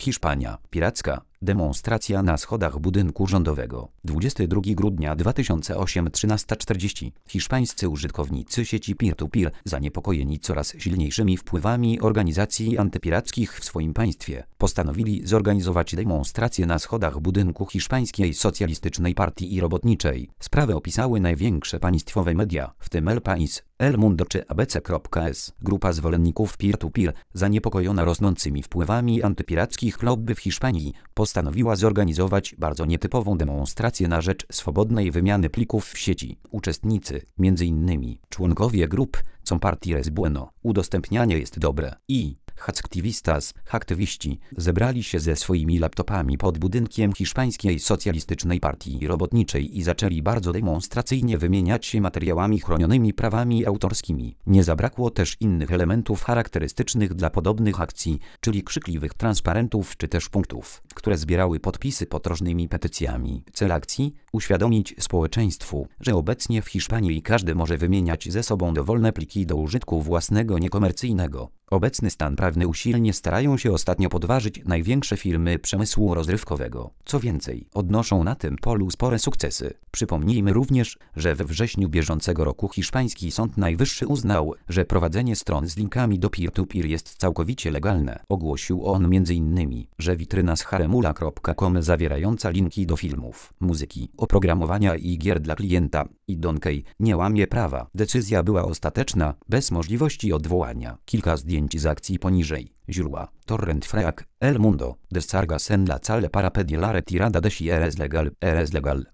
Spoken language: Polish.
Hiszpania. Piracka demonstracja na schodach budynku rządowego. 22 grudnia 2008 13:40. Hiszpańscy użytkownicy sieci peer-to-peer, zaniepokojeni coraz silniejszymi wpływami organizacji antypirackich w swoim państwie, postanowili zorganizować demonstrację na schodach budynku Hiszpańskiej Socjalistycznej Partii Robotniczej. Sprawę opisały największe państwowe media, w tym El País, El Mundo czy ABC.es. Grupa zwolenników peer-to-peer, zaniepokojona rosnącymi wpływami antypirackich lobby w Hiszpanii, postanowiła zorganizować bardzo nietypową demonstrację na rzecz swobodnej wymiany plików w sieci. Uczestnicy, m.in. członkowie grup, są Parties Bueno, udostępnianie jest dobre i aktywiści, zebrali się ze swoimi laptopami pod budynkiem Hiszpańskiej Socjalistycznej Partii Robotniczej i zaczęli bardzo demonstracyjnie wymieniać się materiałami chronionymi prawami autorskimi. Nie zabrakło też innych elementów charakterystycznych dla podobnych akcji, czyli krzykliwych transparentów czy też punktów, które zbierały podpisy pod różnymi petycjami. Cel akcji? Uświadomić społeczeństwu, że obecnie w Hiszpanii każdy może wymieniać ze sobą dowolne pliki do użytku własnego niekomercyjnego. Obecny stan prawny usilnie starają się ostatnio podważyć największe firmy przemysłu rozrywkowego. Co więcej, odnoszą na tym polu spore sukcesy. Przypomnijmy również, że we wrześniu bieżącego roku hiszpański Sąd Najwyższy uznał, że prowadzenie stron z linkami do peer-to-peer jest całkowicie legalne. Ogłosił on m.in., że witryna z haremula.com zawierająca linki do filmów, muzyki, oprogramowania i gier dla klienta i Donkey nie łamie prawa. Decyzja była ostateczna, bez możliwości odwołania. Kilka zdjęć z akcji poniżej. Źródła: Torrent Freak, El Mundo, Descargas en la sala para pedir la retirada de si eres legal.